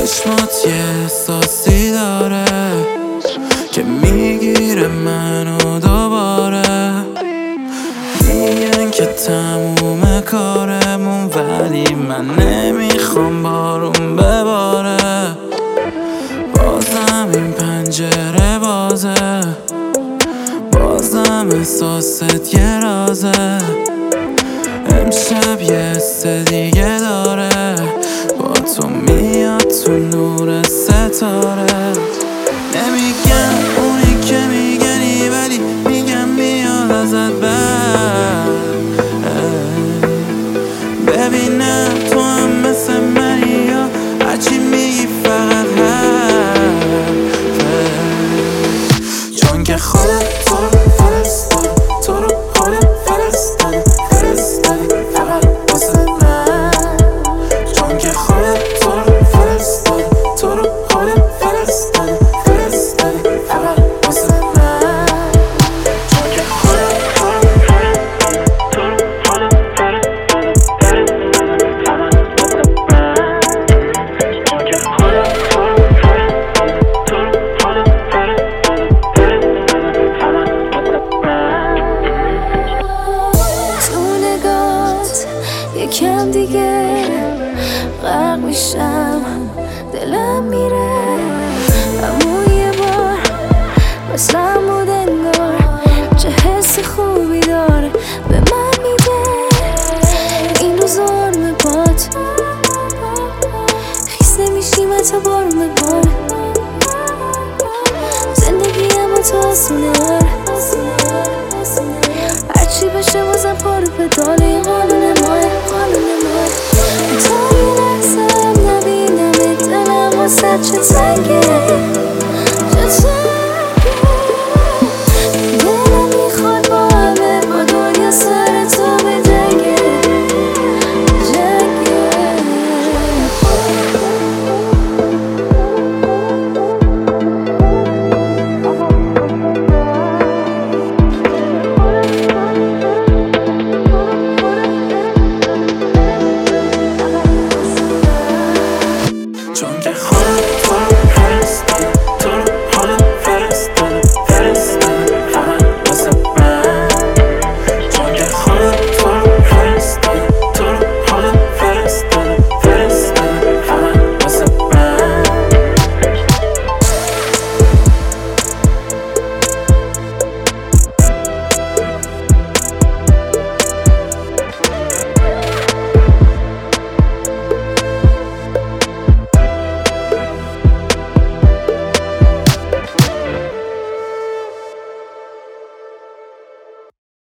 چشمات یه احساسی داره که میگیره منو دوباره. میگن که تموم کارمون، ولی من نمیخوام بارون بباره. بازم این پنجره بازه، بازم احساست یه رازه. امشب یه حس دیگه داره، با تو میاد تو نور ستاره. نمیگم اونی که میگنی، ولی میگم میاد ازت بر. ببینم تو هم مثل منی یا هرچی میگی فقط حرفه. چون که خودت تو رو فرستادی، تو رو خودت فرستادی فقط واسه من. چون که خودت تو رو فرستادی، تو رو خودت فرستادی فقط واسه من. چون که خودت تو رو فرستادی، تو رو خودت فرستادی فقط واسه من. چون که خودت تو رو فرستادی، تو رو خودت فرستادی فقط واسه من. تو نگات یکم دیگه غرق میشم، دلم میره. اما یه بار مثل